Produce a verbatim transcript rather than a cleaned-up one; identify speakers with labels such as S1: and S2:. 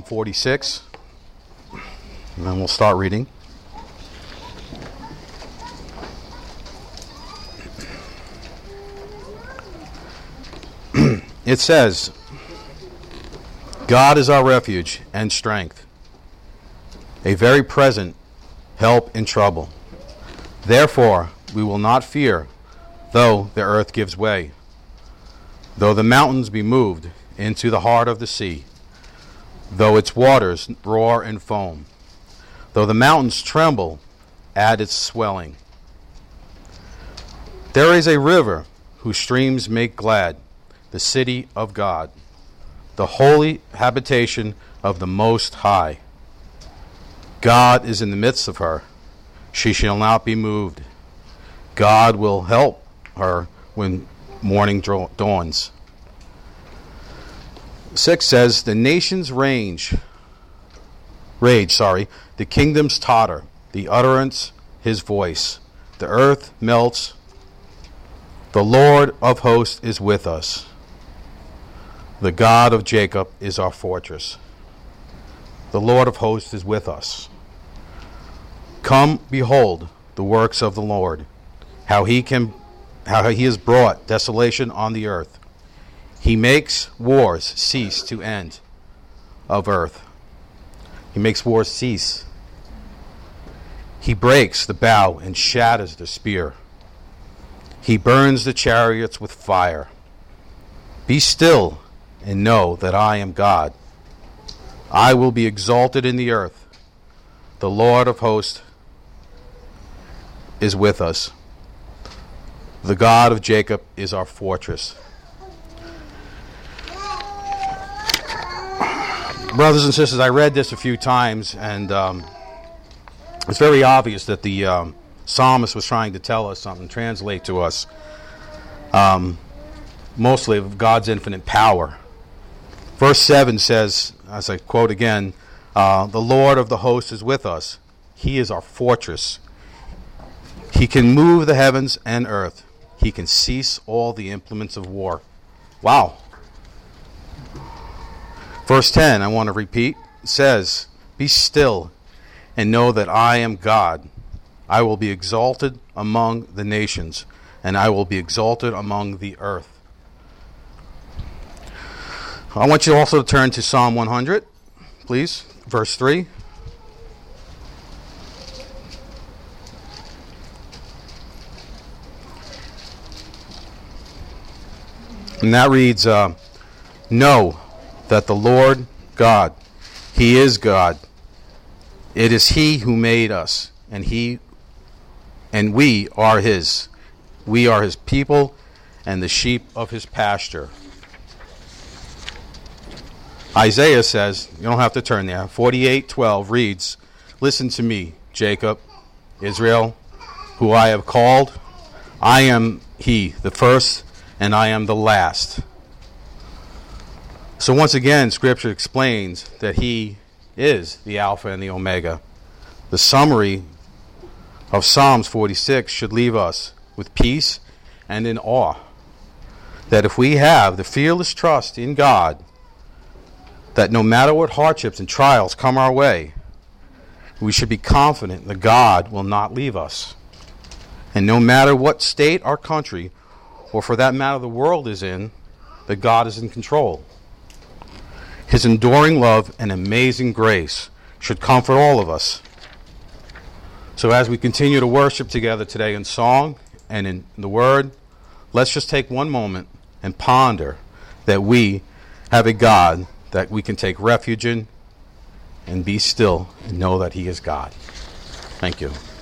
S1: forty-six, and then we'll start reading. It says, God is our refuge and strength, a very present help in trouble. Therefore, we will not fear, though the earth gives way, though the mountains be moved into the heart of the sea, though its waters roar and foam, though the mountains tremble at its swelling. There is a river whose streams make glad the city of God, the holy habitation of the Most High. God is in the midst of her. She shall not be moved. God will help her when morning dawns. Six says, the nations range, rage, sorry, the kingdoms totter, the utterance his voice. The earth melts. The Lord of hosts is with us. The God of Jacob is our fortress. The Lord of hosts is with us. Come, behold the works of the Lord, how he can, how he has brought desolation on the earth. He makes wars cease to end of earth. He makes wars cease. He breaks the bow and shatters the spear. He burns the chariots with fire. Be still and know that I am God. I will be exalted in the earth. The Lord of hosts is with us. The God of Jacob is our fortress. Brothers and sisters, I read this a few times, and um, it's very obvious that the um, psalmist was trying to tell us something, translate to us, um, mostly of God's infinite power. Verse seven says, as I quote again, uh, the Lord of the hosts is with us. He is our fortress. He can move the heavens and earth. He can cease all the implements of war. Wow. Verse ten, I want to repeat, says, be still and know that I am God. I will be exalted among the nations, and I will be exalted among the earth. I want you also to turn to Psalm one hundred, please, verse three. And that reads, uh, know that the Lord God, He is God. It is He who made us, and He and we are His. We are His people and the sheep of His pasture. Isaiah says, you don't have to turn there, forty-eight twelve reads, listen to me, Jacob, Israel, who I have called. I am He, the first, and I am the last. So once again, Scripture explains that He is the Alpha and the Omega. The summary of Psalms forty-six should leave us with peace and in awe, that if we have the fearless trust in God, that no matter what hardships and trials come our way, we should be confident that God will not leave us. And no matter what state our country, or for that matter the world is in, that God is in control. His enduring love and amazing grace should comfort all of us. So as we continue to worship together today in song and in the Word, let's just take one moment and ponder that we have a God that we can take refuge in and be still and know that He is God. Thank you.